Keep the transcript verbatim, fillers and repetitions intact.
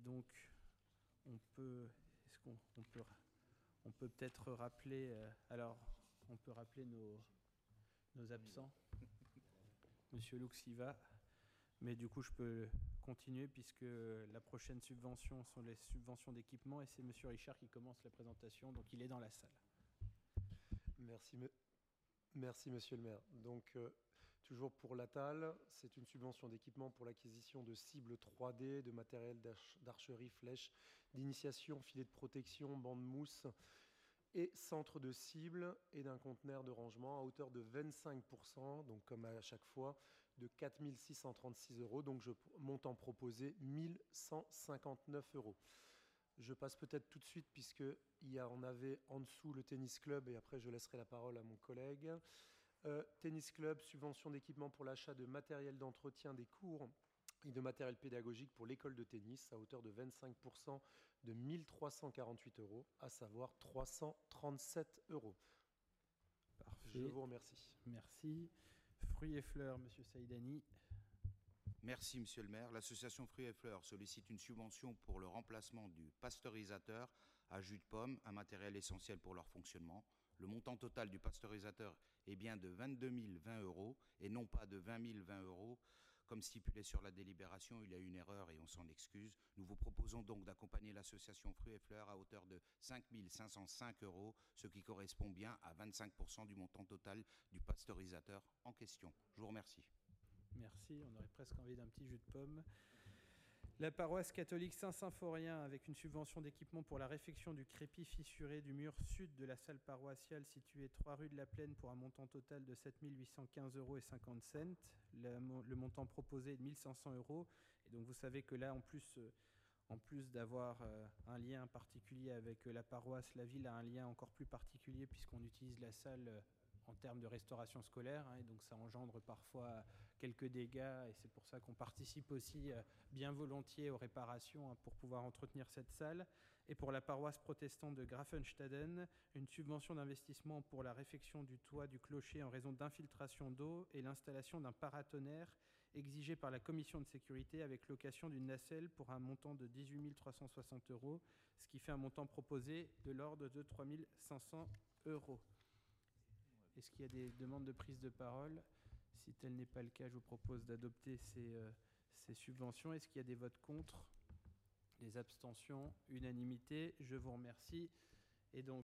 donc, on peut, est-ce qu'on on peut, on peut peut-être rappeler, euh, alors, on peut rappeler nos, nos absents. Monsieur Lux y va, mais du coup, je peux continuer puisque la prochaine subvention sont les subventions d'équipement et c'est Monsieur Richard qui commence la présentation, donc il est dans la salle. Merci, me... Merci Monsieur le maire. Donc, euh, toujours pour l'A T A L, c'est une subvention d'équipement pour l'acquisition de cibles trois D, de matériel d'arch- d'archerie, flèches, d'initiation, filets de protection, bandes mousse et centre de cible et d'un conteneur de rangement à hauteur de vingt-cinq pour cent, donc comme à chaque fois, de quatre mille six cent trente-six euros. Donc, je montant proposé mille cent cinquante-neuf euros. Je passe peut-être tout de suite puisqu'il y a, on avait en dessous le tennis club et après je laisserai la parole à mon collègue. Euh, tennis club, subvention d'équipement pour l'achat de matériel d'entretien des cours et de matériel pédagogique pour l'école de tennis à hauteur de vingt-cinq pour cent de mille trois cent quarante-huit euros, à savoir trois cent trente-sept euros. Parfait. Je vous remercie. Merci. Fruits et fleurs, Monsieur Saïdani. Merci, Monsieur le maire. L'association Fruits et Fleurs sollicite une subvention pour le remplacement du pasteurisateur à jus de pomme, un matériel essentiel pour leur fonctionnement. Le montant total du pasteurisateur est bien de vingt-deux mille vingt euros et non pas de vingt mille vingt euros. Comme stipulé sur la délibération, il y a une erreur et on s'en excuse. Nous vous proposons donc d'accompagner l'association Fruits et Fleurs à hauteur de cinq mille cinq cent cinq euros, ce qui correspond bien à vingt-cinq pour cent du montant total du pasteurisateur en question. Je vous remercie. Merci, on aurait presque envie d'un petit jus de pomme. La paroisse catholique Saint-Symphorien, avec une subvention d'équipement pour la réfection du crépi fissuré du mur sud de la salle paroissiale située trois rue de la Plaine pour un montant total de sept mille huit cent quinze euros et cinquante cents. Le, le montant proposé est de mille cinq cents euros. Et donc vous savez que là, en plus, euh, en plus d'avoir euh, un lien particulier avec euh, la paroisse, la ville a un lien encore plus particulier puisqu'on utilise la salle euh, en termes de restauration scolaire, hein, et donc ça engendre parfois quelques dégâts, et c'est pour ça qu'on participe aussi euh, bien volontiers aux réparations, hein, pour pouvoir entretenir cette salle. Et pour la paroisse protestante de Grafenstaden, une subvention d'investissement pour la réfection du toit du clocher en raison d'infiltration d'eau et l'installation d'un paratonnerre exigé par la commission de sécurité avec location d'une nacelle pour un montant de dix-huit mille trois cent soixante euros, ce qui fait un montant proposé de l'ordre de trois mille cinq cents euros. Est-ce qu'il y a des demandes de prise de parole? Si tel n'est pas le cas, je vous propose d'adopter ces, euh, ces subventions. Est-ce qu'il y a des votes contre? Des abstentions? Unanimité? Je vous remercie. Et donc,